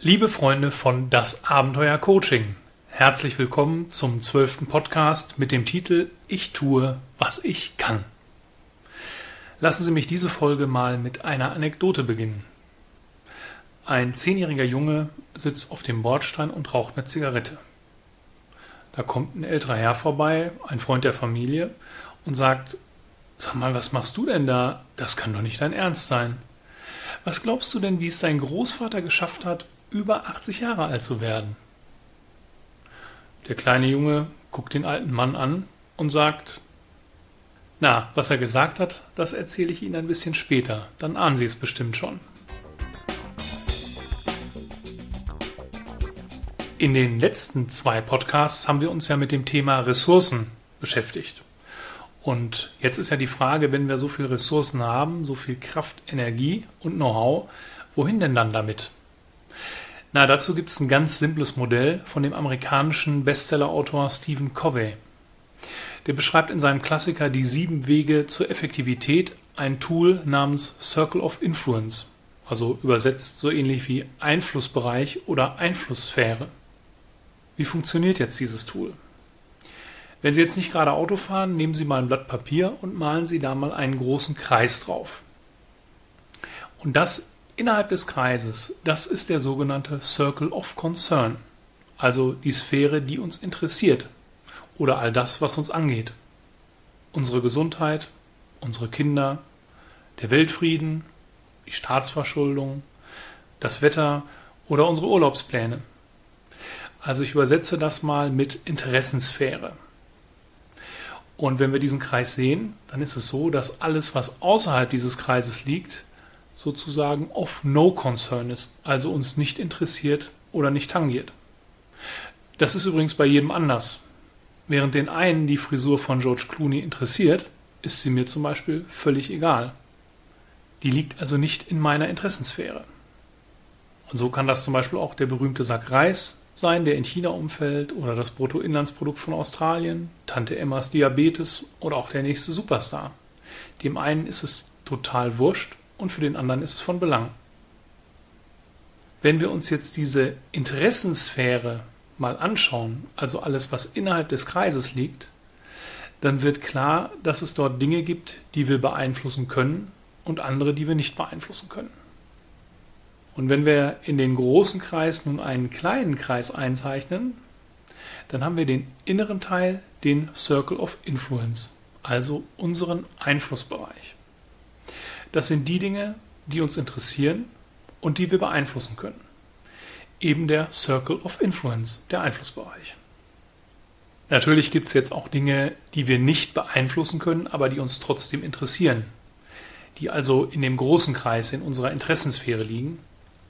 Liebe Freunde von Das Abenteuer Coaching, herzlich willkommen zum 12. Podcast mit dem Titel Ich tue, was ich kann. Lassen Sie mich diese Folge mal mit einer Anekdote beginnen. Ein 10-jähriger Junge sitzt auf dem Bordstein und raucht eine Zigarette. Da kommt ein älterer Herr vorbei, ein Freund der Familie, und sagt: Sag mal, was machst du denn da? Das kann doch nicht dein Ernst sein. Was glaubst du denn, wie es dein Großvater geschafft hat, über 80 Jahre alt zu werden? Der kleine Junge guckt den alten Mann an und sagt: Na, was er gesagt hat, das erzähle ich Ihnen ein bisschen später. Dann ahnen Sie es bestimmt schon. In den letzten 2 Podcasts haben wir uns ja mit dem Thema Ressourcen beschäftigt. Und jetzt ist ja die Frage, wenn wir so viele Ressourcen haben, so viel Kraft, Energie und Know-how, wohin denn dann damit? Na, dazu gibt es ein ganz simples Modell von dem amerikanischen Bestsellerautor Stephen Covey. Der beschreibt in seinem Klassiker Die 7 Wege zur Effektivität ein Tool namens Circle of Influence, also übersetzt so ähnlich wie Einflussbereich oder Einflusssphäre. Wie funktioniert jetzt dieses Tool? Wenn Sie jetzt nicht gerade Auto fahren, nehmen Sie mal ein Blatt Papier und malen Sie da mal einen großen Kreis drauf. Und das innerhalb des Kreises, das ist der sogenannte Circle of Concern, also die Sphäre, die uns interessiert oder all das, was uns angeht. Unsere Gesundheit, unsere Kinder, der Weltfrieden, die Staatsverschuldung, das Wetter oder unsere Urlaubspläne. Also ich übersetze das mal mit Interessensphäre. Und wenn wir diesen Kreis sehen, dann ist es so, dass alles, was außerhalb dieses Kreises liegt, sozusagen of no concern ist, also uns nicht interessiert oder nicht tangiert. Das ist übrigens bei jedem anders. Während den einen die Frisur von George Clooney interessiert, ist sie mir zum Beispiel völlig egal. Die liegt also nicht in meiner Interessensphäre. Und so kann das zum Beispiel auch der berühmte Sack Reis sein, der in China umfällt, oder das Bruttoinlandsprodukt von Australien, Tante Emmas Diabetes oder auch der nächste Superstar. Dem einen ist es total wurscht und für den anderen ist es von Belang. Wenn wir uns jetzt diese Interessensphäre mal anschauen, also alles, was innerhalb des Kreises liegt, dann wird klar, dass es dort Dinge gibt, die wir beeinflussen können und andere, die wir nicht beeinflussen können. Und wenn wir in den großen Kreis nun einen kleinen Kreis einzeichnen, dann haben wir den inneren Teil, den Circle of Influence, also unseren Einflussbereich. Das sind die Dinge, die uns interessieren und die wir beeinflussen können. Eben der Circle of Influence, der Einflussbereich. Natürlich gibt es jetzt auch Dinge, die wir nicht beeinflussen können, aber die uns trotzdem interessieren, die also in dem großen Kreis in unserer Interessenssphäre liegen.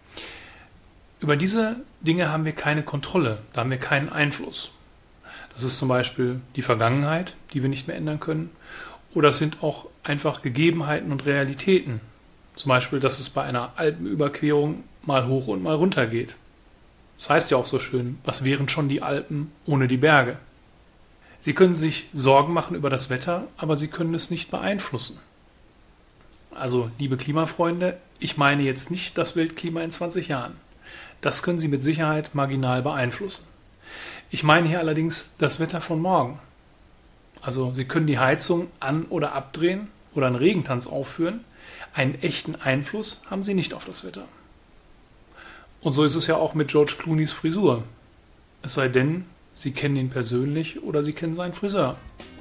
Über diese Dinge haben wir keine Kontrolle, da haben wir keinen Einfluss. Das ist zum Beispiel die Vergangenheit, die wir nicht mehr ändern können, oder es sind auch einfach Gegebenheiten und Realitäten. Zum Beispiel, dass es bei einer Alpenüberquerung mal hoch und mal runter geht. Das heißt ja auch so schön, was wären schon die Alpen ohne die Berge? Sie können sich Sorgen machen über das Wetter, aber Sie können es nicht beeinflussen. Also, liebe Klimafreunde, ich meine jetzt nicht das Weltklima in 20 Jahren. Das können Sie mit Sicherheit marginal beeinflussen. Ich meine hier allerdings das Wetter von morgen. Also Sie können die Heizung an- oder abdrehen oder einen Regentanz aufführen. Einen echten Einfluss haben Sie nicht auf das Wetter. Und so ist es ja auch mit George Clooneys Frisur. Es sei denn, Sie kennen ihn persönlich oder Sie kennen seinen Friseur.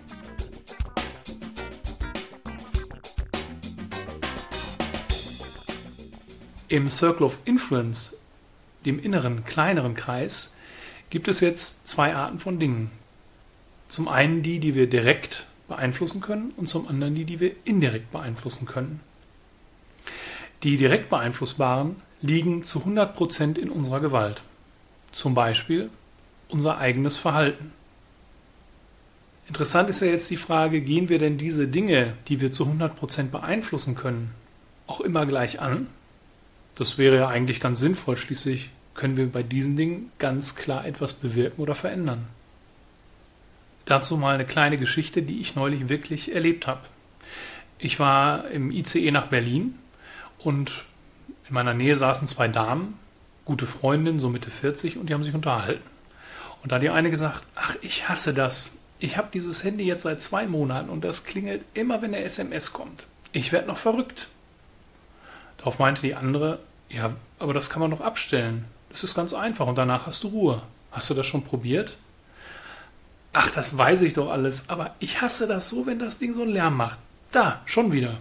Im Circle of Influence, dem inneren, kleineren Kreis, gibt es jetzt 2 Arten von Dingen. Zum einen die wir direkt beeinflussen können und zum anderen die wir indirekt beeinflussen können. Die direkt beeinflussbaren liegen zu 100% in unserer Gewalt. Zum Beispiel unser eigenes Verhalten. Interessant ist ja jetzt die Frage, gehen wir denn diese Dinge, die wir zu 100% beeinflussen können, auch immer gleich an? Das wäre ja eigentlich ganz sinnvoll, schließlich können wir bei diesen Dingen ganz klar etwas bewirken oder verändern. Dazu mal eine kleine Geschichte, die ich neulich wirklich erlebt habe. Ich war im ICE nach Berlin und in meiner Nähe saßen 2 Damen, gute Freundin, so Mitte 40, und die haben sich unterhalten. Und da hat die eine gesagt, ach, ich hasse das. Ich habe dieses Handy jetzt seit 2 Monaten und das klingelt immer, wenn eine SMS kommt. Ich werde noch verrückt. Darauf meinte die andere, ja, aber das kann man doch abstellen. Das ist ganz einfach und danach hast du Ruhe. Hast du das schon probiert? Ach, das weiß ich doch alles, aber ich hasse das so, wenn das Ding so einen Lärm macht. Da, schon wieder.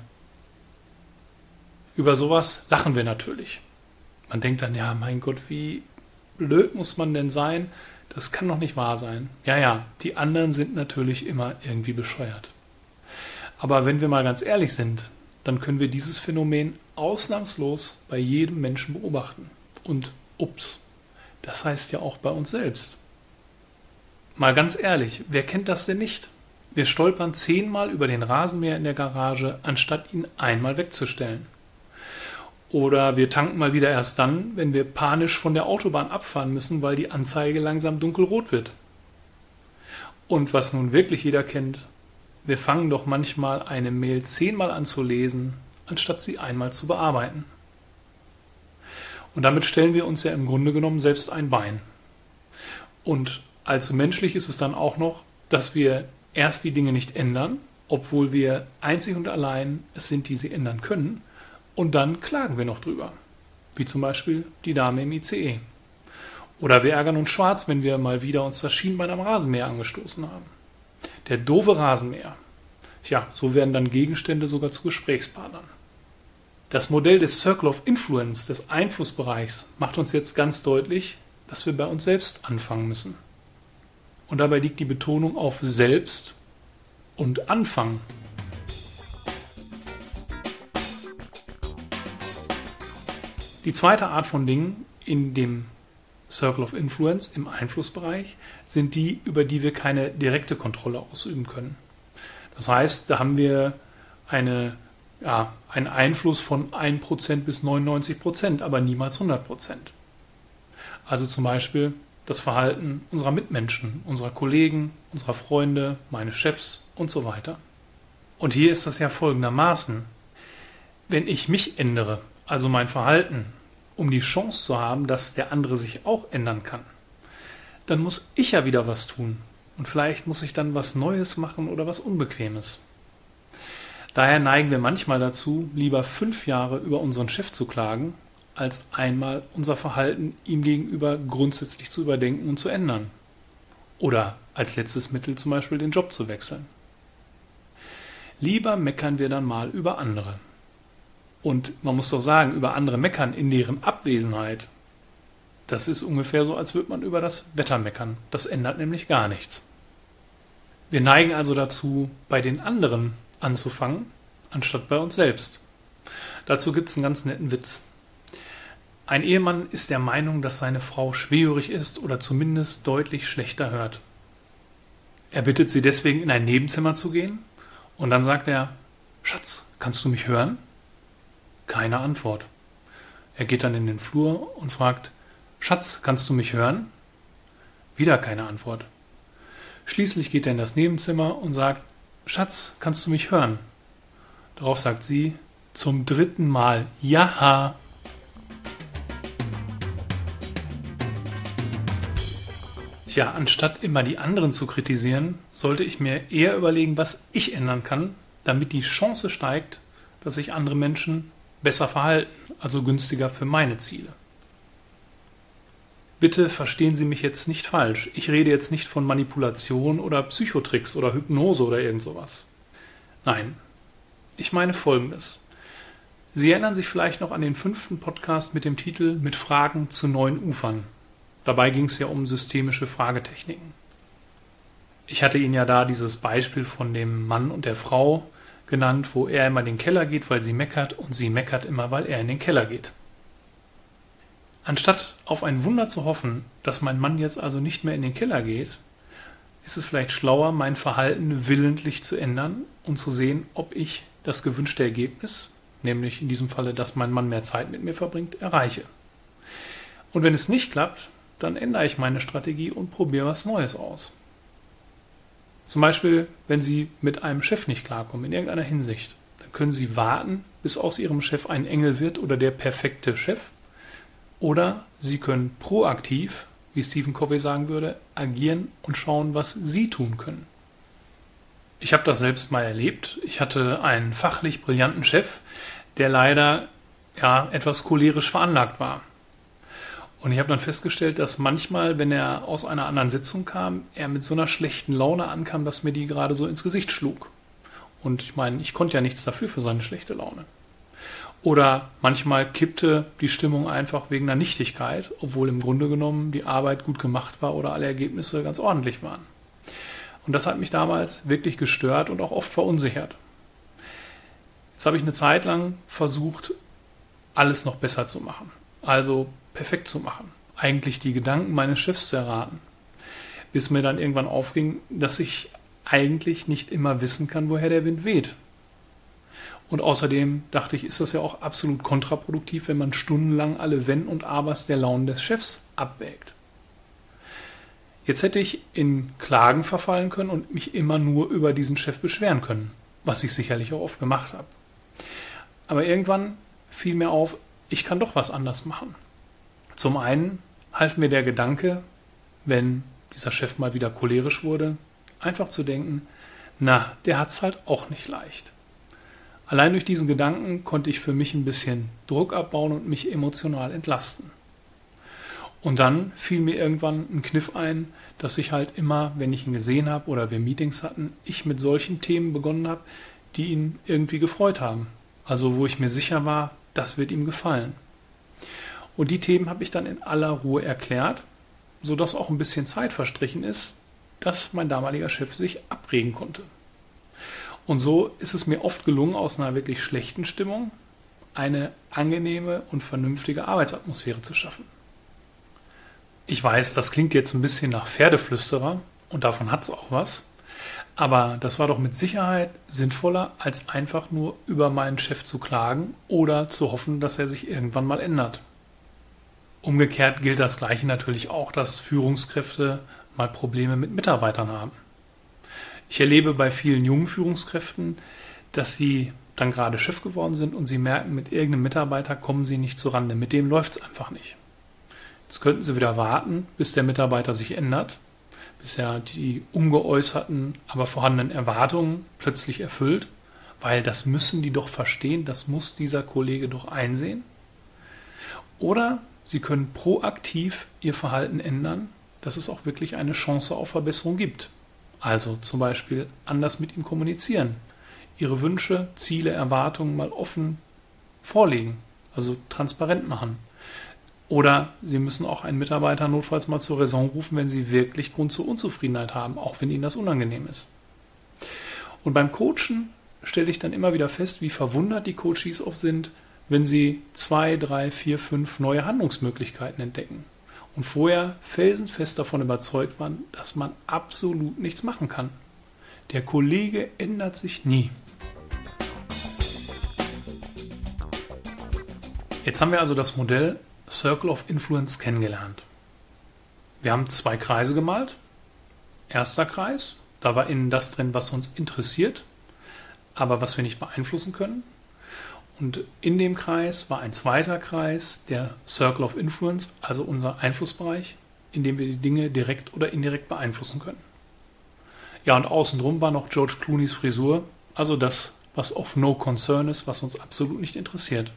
Über sowas lachen wir natürlich. Man denkt dann, ja, mein Gott, wie blöd muss man denn sein? Das kann doch nicht wahr sein. Ja, die anderen sind natürlich immer irgendwie bescheuert. Aber wenn wir mal ganz ehrlich sind, dann können wir dieses Phänomen ausnahmslos bei jedem Menschen beobachten. Und ups, das heißt ja auch bei uns selbst. Mal ganz ehrlich, wer kennt das denn nicht? Wir stolpern 10-mal über den Rasenmäher in der Garage, anstatt ihn einmal wegzustellen. Oder wir tanken mal wieder erst dann, wenn wir panisch von der Autobahn abfahren müssen, weil die Anzeige langsam dunkelrot wird. Und was nun wirklich jeder kennt, wir fangen doch manchmal eine Mail 10-mal an zu lesen, anstatt sie einmal zu bearbeiten. Und damit stellen wir uns ja im Grunde genommen selbst ein Bein. Und allzu menschlich ist es dann auch noch, dass wir erst die Dinge nicht ändern, obwohl wir einzig und allein es sind, die sie ändern können, und dann klagen wir noch drüber. Wie zum Beispiel die Dame im ICE. Oder wir ärgern uns schwarz, wenn wir mal wieder uns das Schienbein am Rasenmäher angestoßen haben. Der doofe Rasenmäher. Tja, so werden dann Gegenstände sogar zu Gesprächspartnern. Das Modell des Circle of Influence, des Einflussbereichs, macht uns jetzt ganz deutlich, dass wir bei uns selbst anfangen müssen. Und dabei liegt die Betonung auf selbst und anfangen. Die zweite Art von Dingen in dem Circle of Influence, im Einflussbereich, sind die, über die wir keine direkte Kontrolle ausüben können. Das heißt, da haben wir einen Einfluss von 1% bis 99%, aber niemals 100%. Also zum Beispiel das Verhalten unserer Mitmenschen, unserer Kollegen, unserer Freunde, meines Chefs und so weiter. Und hier ist das ja folgendermaßen. Wenn ich mich ändere, also mein Verhalten, um die Chance zu haben, dass der andere sich auch ändern kann, dann muss ich ja wieder was tun. Und vielleicht muss ich dann was Neues machen oder was Unbequemes. Daher neigen wir manchmal dazu, lieber 5 Jahre über unseren Chef zu klagen, als einmal unser Verhalten ihm gegenüber grundsätzlich zu überdenken und zu ändern. Oder als letztes Mittel zum Beispiel den Job zu wechseln. Lieber meckern wir dann mal über andere. Und man muss doch sagen, über andere meckern in deren Abwesenheit. Das ist ungefähr so, als würde man über das Wetter meckern. Das ändert nämlich gar nichts. Wir neigen also dazu, bei den anderen anzufangen, anstatt bei uns selbst. Dazu gibt es einen ganz netten Witz. Ein Ehemann ist der Meinung, dass seine Frau schwerhörig ist oder zumindest deutlich schlechter hört. Er bittet sie deswegen, in ein Nebenzimmer zu gehen und dann sagt er, Schatz, kannst du mich hören? Keine Antwort. Er geht dann in den Flur und fragt, Schatz, kannst du mich hören? Wieder keine Antwort. Schließlich geht er in das Nebenzimmer und sagt, Schatz, kannst du mich hören? Darauf sagt sie zum 3. Mal, ja. Tja, anstatt immer die anderen zu kritisieren, sollte ich mir eher überlegen, was ich ändern kann, damit die Chance steigt, dass sich andere Menschen besser verhalten, also günstiger für meine Ziele. Bitte verstehen Sie mich jetzt nicht falsch. Ich rede jetzt nicht von Manipulation oder Psychotricks oder Hypnose oder irgend sowas. Nein, ich meine Folgendes. Sie erinnern sich vielleicht noch an den 5. Podcast mit dem Titel Mit Fragen zu neuen Ufern. Dabei ging es ja um systemische Fragetechniken. Ich hatte Ihnen ja da dieses Beispiel von dem Mann und der Frau genannt, wo er immer in den Keller geht, weil sie meckert, und sie meckert immer, weil er in den Keller geht. Anstatt auf ein Wunder zu hoffen, dass mein Mann jetzt also nicht mehr in den Keller geht, ist es vielleicht schlauer, mein Verhalten willentlich zu ändern und zu sehen, ob ich das gewünschte Ergebnis, nämlich in diesem Falle, dass mein Mann mehr Zeit mit mir verbringt, erreiche. Und wenn es nicht klappt, dann ändere ich meine Strategie und probiere was Neues aus. Zum Beispiel, wenn Sie mit einem Chef nicht klarkommen, in irgendeiner Hinsicht, dann können Sie warten, bis aus Ihrem Chef ein Engel wird oder der perfekte Chef. Oder Sie können proaktiv, wie Stephen Covey sagen würde, agieren und schauen, was Sie tun können. Ich habe das selbst mal erlebt. Ich hatte einen fachlich brillanten Chef, der leider etwas cholerisch veranlagt war. Und ich habe dann festgestellt, dass manchmal, wenn er aus einer anderen Sitzung kam, er mit so einer schlechten Laune ankam, dass mir die gerade so ins Gesicht schlug. Und ich meine, ich konnte ja nichts dafür für seine schlechte Laune. Oder manchmal kippte die Stimmung einfach wegen einer Nichtigkeit, obwohl im Grunde genommen die Arbeit gut gemacht war oder alle Ergebnisse ganz ordentlich waren. Und das hat mich damals wirklich gestört und auch oft verunsichert. Jetzt habe ich eine Zeit lang versucht, alles noch besser zu machen. Also perfekt zu machen. Eigentlich die Gedanken meines Chefs zu erraten. Bis mir dann irgendwann aufging, dass ich eigentlich nicht immer wissen kann, woher der Wind weht. Und außerdem dachte ich, ist das ja auch absolut kontraproduktiv, wenn man stundenlang alle Wenn und Abers der Launen des Chefs abwägt. Jetzt hätte ich in Klagen verfallen können und mich immer nur über diesen Chef beschweren können, was ich sicherlich auch oft gemacht habe. Aber irgendwann fiel mir auf, ich kann doch was anders machen. Zum einen half mir der Gedanke, wenn dieser Chef mal wieder cholerisch wurde, einfach zu denken, der hat's halt auch nicht leicht. Allein durch diesen Gedanken konnte ich für mich ein bisschen Druck abbauen und mich emotional entlasten. Und dann fiel mir irgendwann ein Kniff ein, dass ich halt immer, wenn ich ihn gesehen habe oder wir Meetings hatten, ich mit solchen Themen begonnen habe, die ihn irgendwie gefreut haben. Also wo ich mir sicher war, das wird ihm gefallen. Und die Themen habe ich dann in aller Ruhe erklärt, sodass auch ein bisschen Zeit verstrichen ist, dass mein damaliger Chef sich abregen konnte. Und so ist es mir oft gelungen, aus einer wirklich schlechten Stimmung eine angenehme und vernünftige Arbeitsatmosphäre zu schaffen. Ich weiß, das klingt jetzt ein bisschen nach Pferdeflüsterer und davon hat es auch was, aber das war doch mit Sicherheit sinnvoller, als einfach nur über meinen Chef zu klagen oder zu hoffen, dass er sich irgendwann mal ändert. Umgekehrt gilt das Gleiche natürlich auch, dass Führungskräfte mal Probleme mit Mitarbeitern haben. Ich erlebe bei vielen jungen Führungskräften, dass sie dann gerade Chef geworden sind und sie merken, mit irgendeinem Mitarbeiter kommen sie nicht zurande. Mit dem läuft es einfach nicht. Jetzt könnten sie wieder warten, bis der Mitarbeiter sich ändert, bis er die ungeäußerten, aber vorhandenen Erwartungen plötzlich erfüllt, weil das müssen die doch verstehen, das muss dieser Kollege doch einsehen. Oder sie können proaktiv ihr Verhalten ändern, dass es auch wirklich eine Chance auf Verbesserung gibt. Also zum Beispiel anders mit ihm kommunizieren, ihre Wünsche, Ziele, Erwartungen mal offen vorlegen, also transparent machen. Oder Sie müssen auch einen Mitarbeiter notfalls mal zur Raison rufen, wenn Sie wirklich Grund zur Unzufriedenheit haben, auch wenn Ihnen das unangenehm ist. Und beim Coachen stelle ich dann immer wieder fest, wie verwundert die Coaches oft sind, wenn sie 2, 3, 4, 5 neue Handlungsmöglichkeiten entdecken und vorher felsenfest davon überzeugt waren, dass man absolut nichts machen kann. Der Kollege ändert sich nie. Jetzt haben wir also das Modell Circle of Influence kennengelernt. Wir haben 2 Kreise gemalt. Erster Kreis, da war innen das drin, was uns interessiert, aber was wir nicht beeinflussen können. Und in dem Kreis war ein zweiter Kreis, der Circle of Influence, also unser Einflussbereich, in dem wir die Dinge direkt oder indirekt beeinflussen können. Ja, und außenrum war noch George Clooneys Frisur, also das, was of no concern ist, was uns absolut nicht interessiert.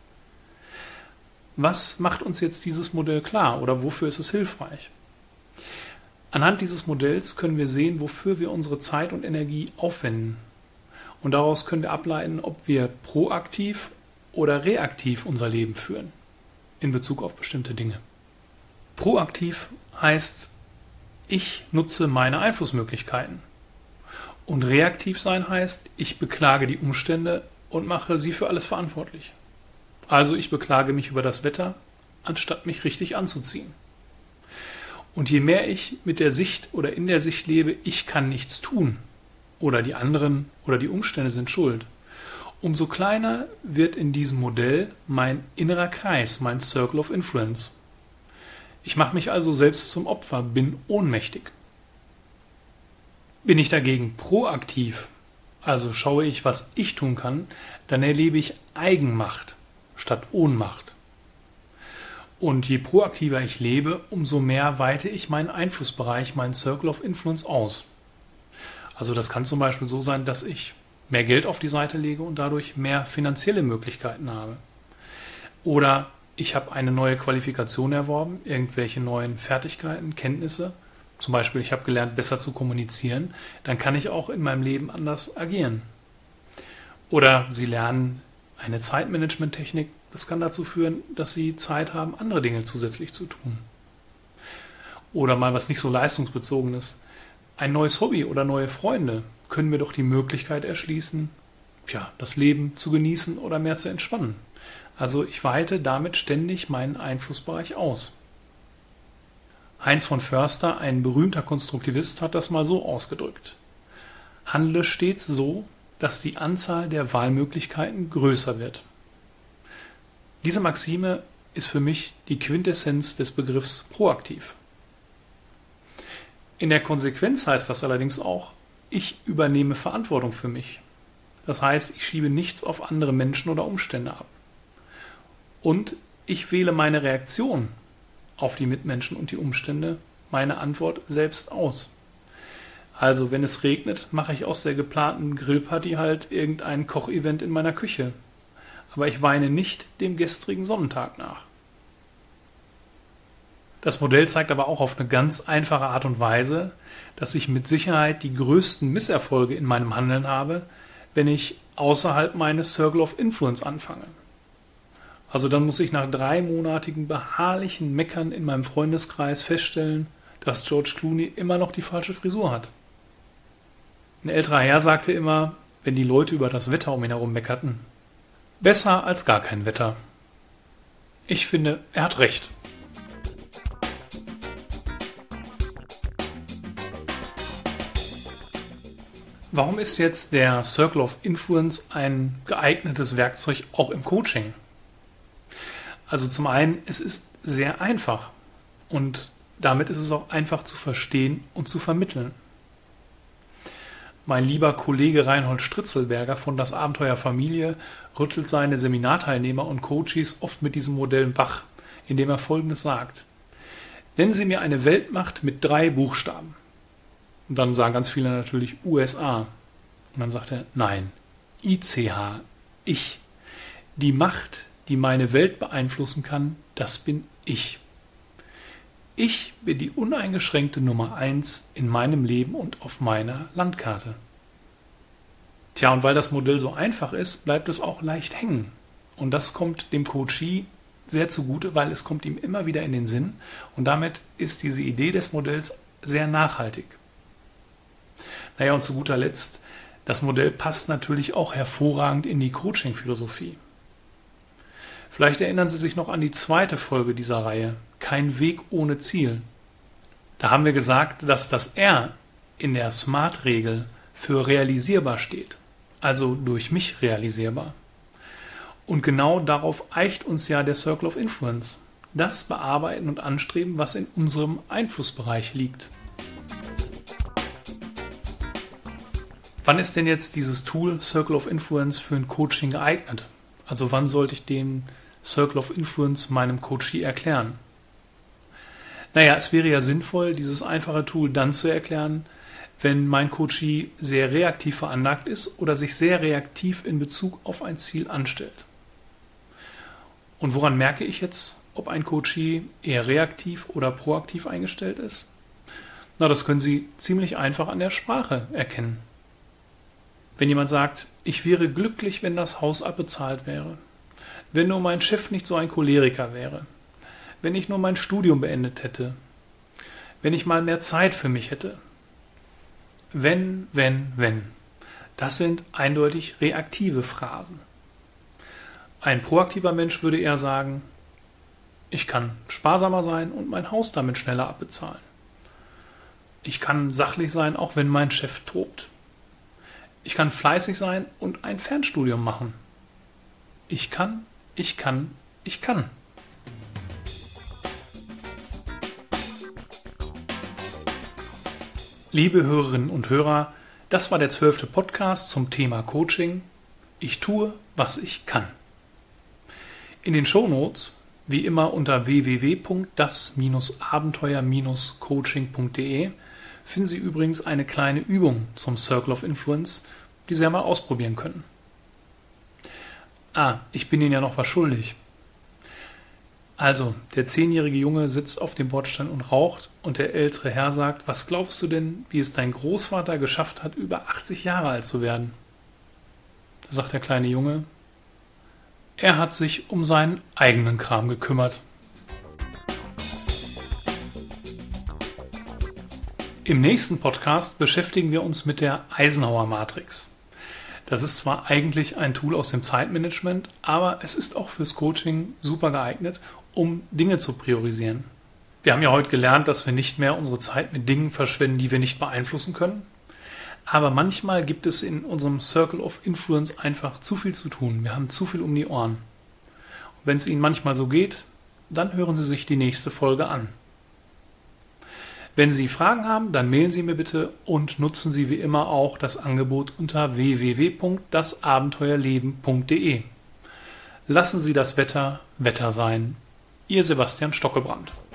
Was macht uns jetzt dieses Modell klar oder wofür ist es hilfreich? Anhand dieses Modells können wir sehen, wofür wir unsere Zeit und Energie aufwenden. Und daraus können wir ableiten, ob wir proaktiv oder reaktiv unser Leben führen in Bezug auf bestimmte Dinge. Proaktiv heißt, ich nutze meine Einflussmöglichkeiten. Und reaktiv sein heißt, ich beklage die Umstände und mache sie für alles verantwortlich. Also ich beklage mich über das Wetter, anstatt mich richtig anzuziehen. Und je mehr ich mit der Sicht oder in der Sicht lebe, ich kann nichts tun oder die anderen oder die Umstände sind schuld, umso kleiner wird in diesem Modell mein innerer Kreis, mein Circle of Influence. Ich mache mich also selbst zum Opfer, bin ohnmächtig. Bin ich dagegen proaktiv, also schaue ich, was ich tun kann, dann erlebe ich Eigenmacht statt Ohnmacht. Und je proaktiver ich lebe, umso mehr weite ich meinen Einflussbereich, meinen Circle of Influence aus. Also das kann zum Beispiel so sein, dass ich mehr Geld auf die Seite lege und dadurch mehr finanzielle Möglichkeiten habe. Oder ich habe eine neue Qualifikation erworben, irgendwelche neuen Fertigkeiten, Kenntnisse. Zum Beispiel, ich habe gelernt, besser zu kommunizieren. Dann kann ich auch in meinem Leben anders agieren. Oder Sie lernen eine Zeitmanagement-Technik. Das kann dazu führen, dass Sie Zeit haben, andere Dinge zusätzlich zu tun. Oder mal was nicht so leistungsbezogenes. Ein neues Hobby oder neue Freunde können mir doch die Möglichkeit erschließen, das Leben zu genießen oder mehr zu entspannen. Also ich weite damit ständig meinen Einflussbereich aus. Heinz von Förster, ein berühmter Konstruktivist, hat das mal so ausgedrückt: Handle stets so, dass die Anzahl der Wahlmöglichkeiten größer wird. Diese Maxime ist für mich die Quintessenz des Begriffs proaktiv. In der Konsequenz heißt das allerdings auch, ich übernehme Verantwortung für mich. Das heißt, ich schiebe nichts auf andere Menschen oder Umstände ab. Und ich wähle meine Reaktion auf die Mitmenschen und die Umstände, meine Antwort selbst aus. Also, wenn es regnet, mache ich aus der geplanten Grillparty halt irgendein Kochevent in meiner Küche. Aber ich weine nicht dem gestrigen Sonnentag nach. Das Modell zeigt aber auch auf eine ganz einfache Art und Weise, dass ich mit Sicherheit die größten Misserfolge in meinem Handeln habe, wenn ich außerhalb meines Circle of Influence anfange. Also dann muss ich nach 3-monatigen beharrlichen Meckern in meinem Freundeskreis feststellen, dass George Clooney immer noch die falsche Frisur hat. Ein älterer Herr sagte immer, wenn die Leute über das Wetter um ihn herum meckerten: Besser als gar kein Wetter. Ich finde, er hat recht. Warum ist jetzt der Circle of Influence ein geeignetes Werkzeug auch im Coaching? Also zum einen, es ist sehr einfach und damit ist es auch einfach zu verstehen und zu vermitteln. Mein lieber Kollege Reinhold Stritzelberger von Das Abenteuer Familie rüttelt seine Seminarteilnehmer und Coaches oft mit diesem Modell wach, indem er Folgendes sagt: Nennen Sie mir eine Weltmacht mit 3 Buchstaben. Und dann sagen ganz viele natürlich USA. Und dann sagt er, nein, ICH, ich. Die Macht, die meine Welt beeinflussen kann, das bin ich. Ich bin die uneingeschränkte Nummer 1 in meinem Leben und auf meiner Landkarte. Tja, und weil das Modell so einfach ist, bleibt es auch leicht hängen. Und das kommt dem Coachee sehr zugute, weil es kommt ihm immer wieder in den Sinn. Und damit ist diese Idee des Modells sehr nachhaltig. Naja, und zu guter Letzt, das Modell passt natürlich auch hervorragend in die Coaching-Philosophie. Vielleicht erinnern Sie sich noch an die 2. Folge dieser Reihe, Kein Weg ohne Ziel. Da haben wir gesagt, dass das R in der SMART-Regel für realisierbar steht, also durch mich realisierbar. Und genau darauf eicht uns ja der Circle of Influence. Das bearbeiten und anstreben, was in unserem Einflussbereich liegt. Wann ist denn jetzt dieses Tool Circle of Influence für ein Coaching geeignet? Also wann sollte ich den Circle of Influence meinem Coachee erklären? Naja, es wäre ja sinnvoll, dieses einfache Tool dann zu erklären, wenn mein Coachee sehr reaktiv veranlagt ist oder sich sehr reaktiv in Bezug auf ein Ziel anstellt. Und woran merke ich jetzt, ob ein Coachee eher reaktiv oder proaktiv eingestellt ist? Na, das können Sie ziemlich einfach an der Sprache erkennen. Wenn jemand sagt, ich wäre glücklich, wenn das Haus abbezahlt wäre, wenn nur mein Chef nicht so ein Choleriker wäre, wenn ich nur mein Studium beendet hätte, wenn ich mal mehr Zeit für mich hätte. Wenn. Das sind eindeutig reaktive Phrasen. Ein proaktiver Mensch würde eher sagen, ich kann sparsamer sein und mein Haus damit schneller abbezahlen. Ich kann sachlich sein, auch wenn mein Chef tobt. Ich kann fleißig sein und ein Fernstudium machen. Ich kann. Liebe Hörerinnen und Hörer, das war der 12. Podcast zum Thema Coaching. Ich tue, was ich kann. In den Shownotes Wie immer unter www.das-abenteuer-coaching.de finden Sie übrigens eine kleine Übung zum Circle of Influence, die Sie ja mal ausprobieren können. Ich bin Ihnen ja noch was schuldig. Also, der 10-jährige Junge sitzt auf dem Bordstein und raucht und der ältere Herr sagt, was glaubst du denn, wie es dein Großvater geschafft hat, über 80 Jahre alt zu werden? Da sagt der kleine Junge, er hat sich um seinen eigenen Kram gekümmert. Im nächsten Podcast beschäftigen wir uns mit der Eisenhower-Matrix. Das ist zwar eigentlich ein Tool aus dem Zeitmanagement, aber es ist auch fürs Coaching super geeignet, um Dinge zu priorisieren. Wir haben ja heute gelernt, dass wir nicht mehr unsere Zeit mit Dingen verschwenden, die wir nicht beeinflussen können. Aber manchmal gibt es in unserem Circle of Influence einfach zu viel zu tun. Wir haben zu viel um die Ohren. Und wenn es Ihnen manchmal so geht, dann hören Sie sich die nächste Folge an. Wenn Sie Fragen haben, dann mailen Sie mir bitte und nutzen Sie wie immer auch das Angebot unter www.dasabenteuerleben.de. Lassen Sie das Wetter Wetter sein. Ihr Sebastian Stockebrand.